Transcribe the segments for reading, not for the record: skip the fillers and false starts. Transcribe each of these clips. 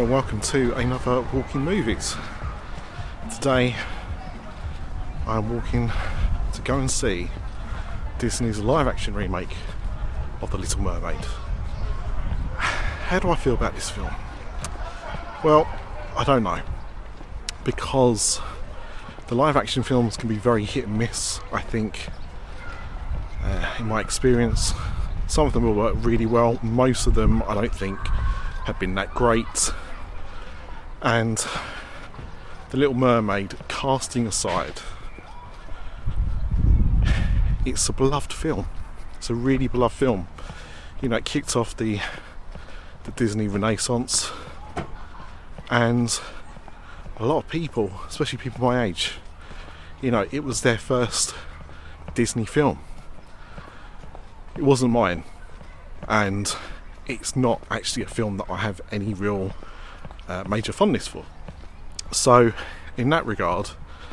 and welcome to another Walking Movies. Today I'm walking to go and see Disney's live-action remake of The Little Mermaid. How do I feel about this film? Well, I don't know, because the live-action films can be very hit and miss, I think. In my experience, some of them will work really well, most of them I don't think have been that great. And The Little Mermaid, casting aside, it's a beloved film. It's a really beloved film. You know, it kicked off the Disney Renaissance, and a lot of people, especially people my age, you know, it was their first Disney film. It wasn't mine, and it's not actually a film that I have any real major fondness for. So in that regard,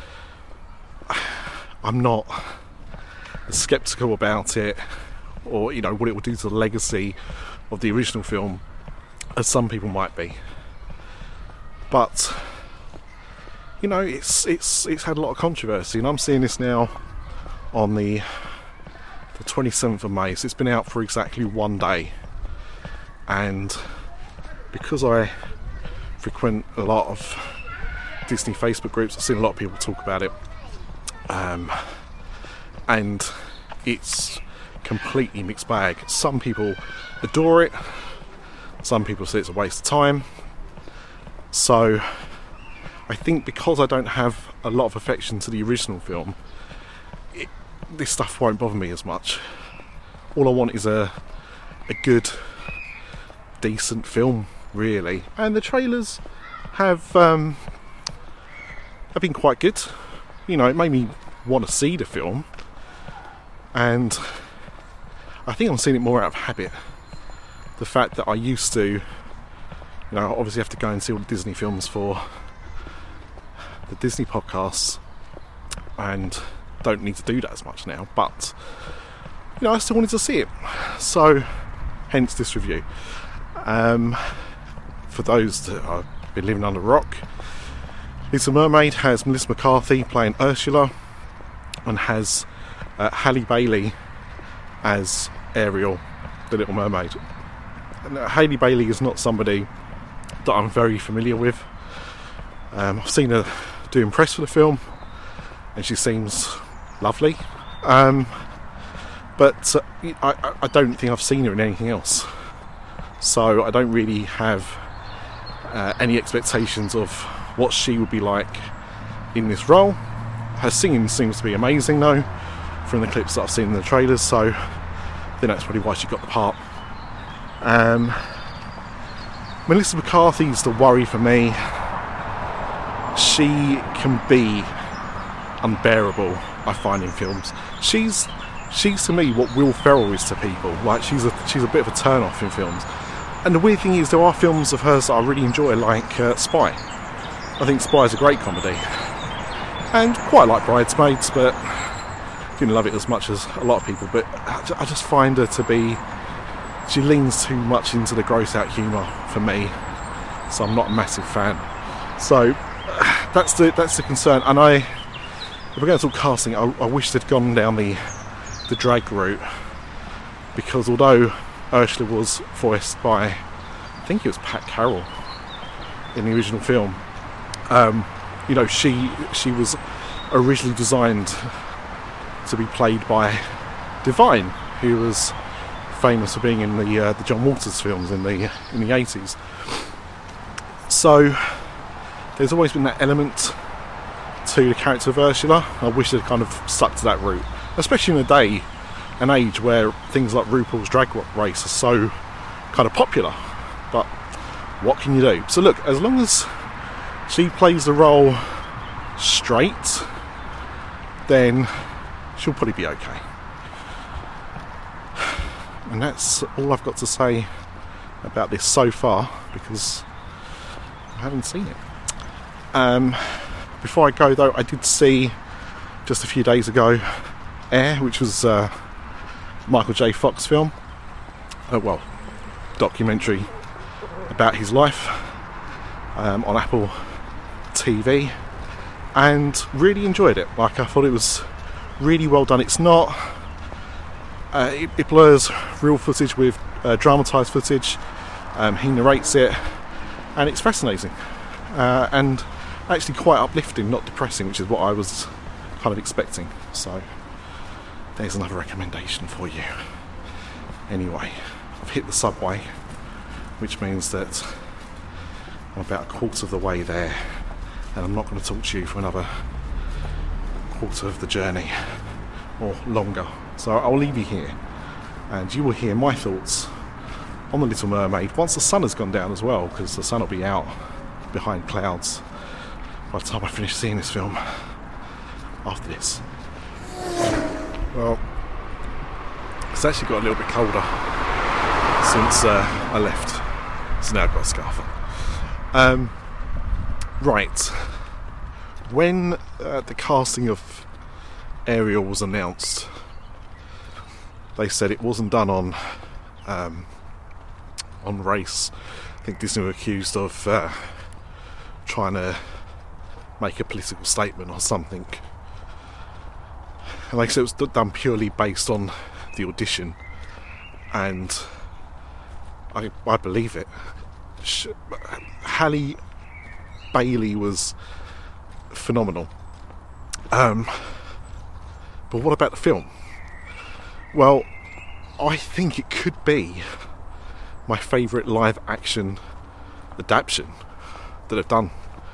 I'm not as sceptical about it, or you know what it will do to the legacy of the original film as some people might be. But you know, it's had a lot of controversy, and I'm seeing this now on the 27th of May, so it's been out for exactly one day. And because I frequent a lot of Disney Facebook groups, I've seen a lot of people talk about it, and it's completely mixed bag. Some people adore it, some people say it's a waste of time. So I think because I don't have a lot of affection to the original film, this stuff won't bother me as much. All I want is a good, decent film, really. And the trailers have been quite good. You know, it made me want to see the film, and I think I'm seeing it more out of habit. The fact that I used to, you know, obviously have to go and see all the Disney films for the Disney podcasts, and don't need to do that as much now, but you know, I still wanted to see it, so hence this review. For those that have been living under a rock, Little Mermaid has Melissa McCarthy playing Ursula, and has Halle Bailey as Ariel, the Little Mermaid. And Halle Bailey is not somebody that I'm very familiar with. I've seen her doing press for the film, and she seems lovely, but I don't think I've seen her in anything else, so I don't really have any expectations of what she would be like in this role. Her singing seems to be amazing though, from the clips that I've seen in the trailers, so I think that's probably why she got the part. Melissa McCarthy's the worry for me. She can be unbearable, I find, in films. She's to me what Will Ferrell is to people. Like, she's a bit of a turn off in films. And the weird thing is, there are films of hers that I really enjoy, like Spy. I think Spy is a great comedy, and quite like Bridesmaids, but didn't love it as much as a lot of people. But I just find her to be, she leans too much into the gross out humour for me, so I'm not a massive fan. So that's the concern. And if we're going to talk casting, I wish they'd gone down the drag route, because although Ursula was voiced by, I think it was Pat Carroll in the original film, you know, she was originally designed to be played by Divine, who was famous for being in the John Waters films in the 80s. So there's always been that element to the character of Ursula. I wish they'd kind of stuck to that route, especially in a day and age where things like RuPaul's Drag Race are so kind of popular. But what can you do? So look, as long as she plays the role straight, then she'll probably be okay. And that's all I've got to say about this so far, because I haven't seen it. Before I go though, I did see just a few days ago Air, which was Michael J. Fox film, documentary about his life. on Apple TV, and really enjoyed it. Like, I thought it was really well done. It's not it blurs real footage with dramatised footage. He narrates it, and it's fascinating and actually quite uplifting, not depressing, which is what I was kind of expecting. So there's another recommendation for you. Anyway, I've hit the subway, which means that I'm about a quarter of the way there, and I'm not going to talk to you for another quarter of the journey or longer. So I'll leave you here, and you will hear my thoughts on The Little Mermaid once the sun has gone down as well, because the sun will be out behind clouds by the time I finish seeing this film after this. Well, it's actually got a little bit colder since I left, so now I've got a scarf on. Right, when the casting of Ariel was announced, they said it wasn't done on race. I think Disney were accused of trying to make a political statement or something, and like I said, it was done purely based on the audition, and I believe it. Halle Bailey was phenomenal, but what about the film? Well, I think it could be my favourite live action adaptation that I've done.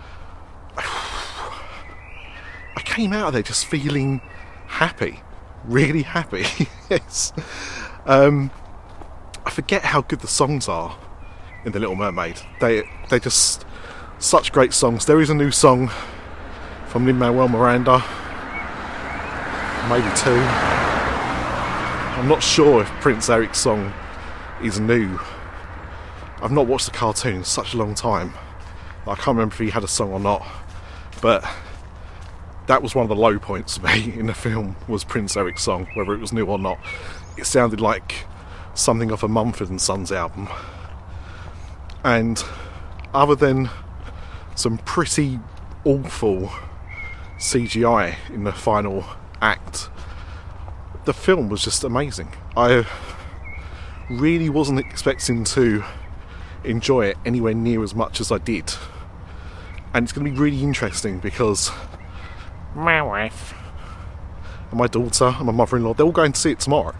I came out of there just feeling happy, really happy. Yes. I forget how good the songs are in The Little Mermaid. They're just such great songs. There is a new song from Lin-Manuel Miranda, maybe two. I'm not sure if Prince Eric's song is new. I've not watched the cartoon in such a long time. I can't remember if he had a song or not, but that was one of the low points for me in the film, was Prince Eric's song, whether it was new or not. It sounded like something off a Mumford & Sons album. And other than some pretty awful CGI in the final act, the film was just amazing. I really wasn't expecting to enjoy it anywhere near as much as I did, and it's going to be really interesting because my wife and my daughter and my mother-in-law, they're all going to see it tomorrow,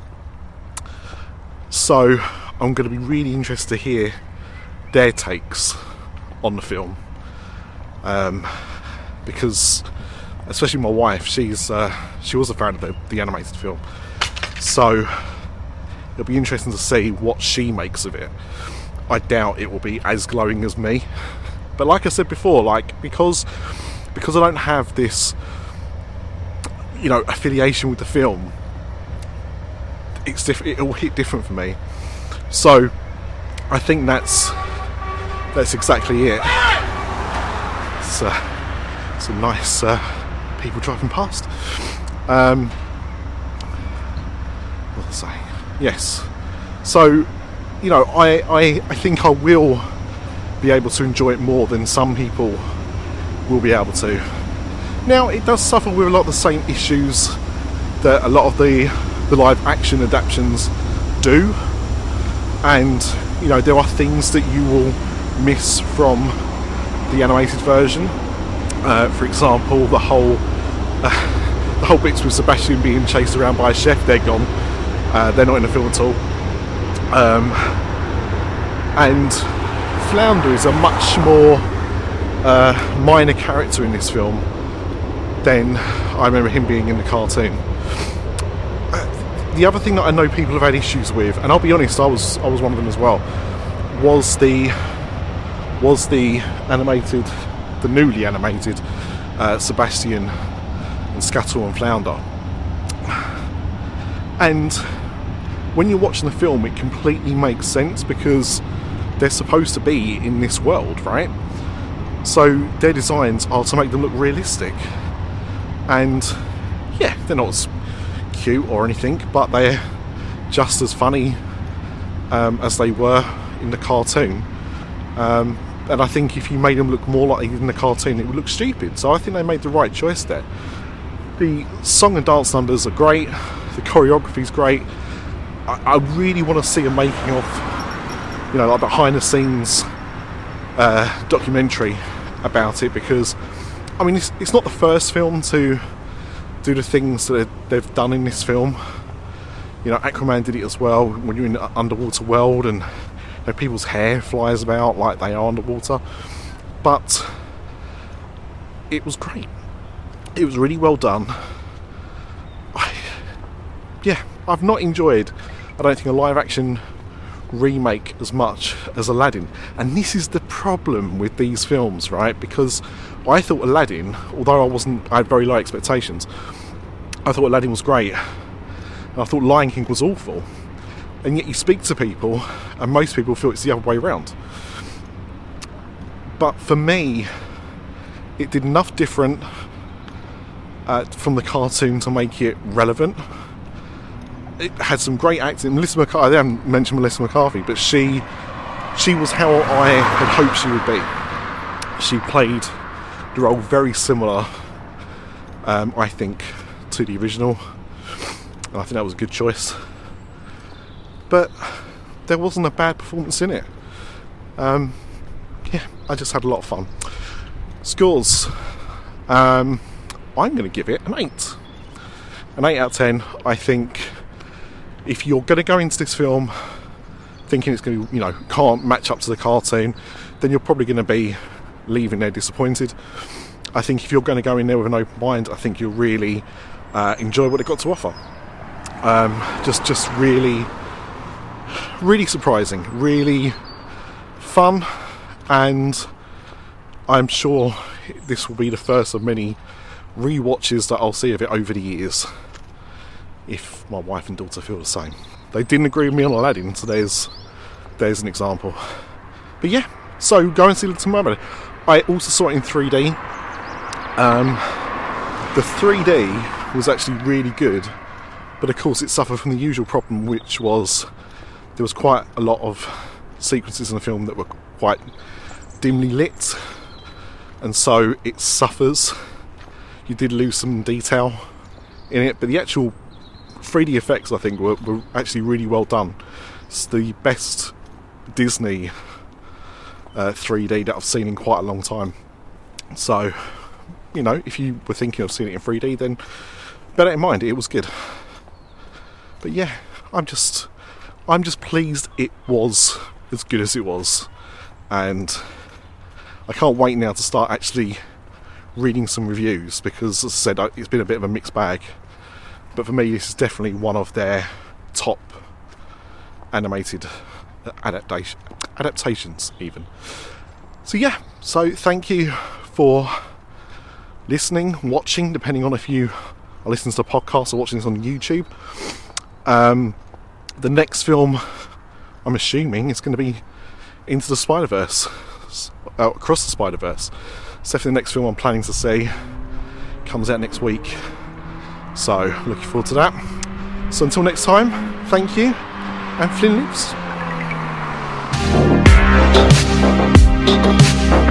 so I'm going to be really interested to hear their takes on the film, because especially my wife, she was a fan of the animated film, so it'll be interesting to see what she makes of it. I doubt it will be as glowing as me, but like I said before, like because I don't have this, affiliation with the film, it's different. It will hit different for me. So I think that's exactly it. Some nice people driving past. What was I saying? Yes. So, I think I will be able to enjoy it more than some people will be able to. Now, it does suffer with a lot of the same issues that a lot of the live action adaptations do, and there are things that you will miss from the animated version. For example, the whole bits with Sebastian being chased around by a chef, they're gone. They're not in the film at all. And Flounder is a much more minor character in this film than I remember him being in the cartoon. The other thing that I know people have had issues with, and I'll be honest, I was one of them as well, was the newly animated Sebastian and Scuttle and Flounder. And when you're watching the film, it completely makes sense because they're supposed to be in this world, right? So their designs are to make them look realistic. And yeah, they're not as cute or anything, but they're just as funny as they were in the cartoon. And and I think if you made them look more like they did in the cartoon, it would look stupid. So I think they made the right choice there. The song and dance numbers are great, the choreography is great. I really want to see a making of, you know, like behind the scenes documentary about it, because I mean it's not the first film to do the things that they've done in this film. You know, Aquaman did it as well, when you're in the underwater world and, you know, people's hair flies about like they are underwater. But it was great. It was really well done. I've not enjoyed, I don't think, a live action remake as much as Aladdin. And this is the problem with these films, right? Because I thought Aladdin, although I had very low expectations, I thought Aladdin was great. And I thought Lion King was awful. And yet you speak to people and most people feel it's the other way around. But for me, it did enough different from the cartoon to make it relevant. It had some great acting. Melissa McCarthy, I haven't mentioned Melissa McCarthy, but she was how I had hoped she would be. She played the role very similar, I think, to the original. And I think that was a good choice. But there wasn't a bad performance in it. I just had a lot of fun. Scores. I'm going to give it an 8. An 8 out of 10. I think if you're going to go into this film thinking it's going to, you know, can't match up to the cartoon, then you're probably going to be leaving there disappointed. I think if you're going to go in there with an open mind, I think you'll really enjoy what it got to offer. Just really, really surprising, really fun, and I'm sure this will be the first of many re-watches that I'll see of it over the years, if my wife and daughter feel the same. They didn't agree with me on Aladdin, so there's an example. But yeah, so go and see Little Mermaid. I also saw it in 3D. The 3D was actually really good, but of course it suffered from the usual problem, which was there was quite a lot of sequences in the film that were quite dimly lit, and so it suffers. You did lose some detail in it, but the actual 3D effects, I think, were actually really well done. It's the best Disney 3D that I've seen in quite a long time. So, you know, if you were thinking of seeing it in 3D, then bear that in mind, it was good. But yeah, I'm just pleased it was as good as it was, and I can't wait now to start actually reading some reviews, because as I said, it's been a bit of a mixed bag, but for me this is definitely one of their top animated adaptations even. So yeah, so thank you for listening, watching, depending on if you are listening to the podcast or watching this on YouTube. The next film, I'm assuming, is going to be Into the Spider-Verse, Across the Spider-Verse. It's definitely the next film I'm planning to see. Comes out next week, so looking forward to that. So until next time, thank you, and Flynn lives.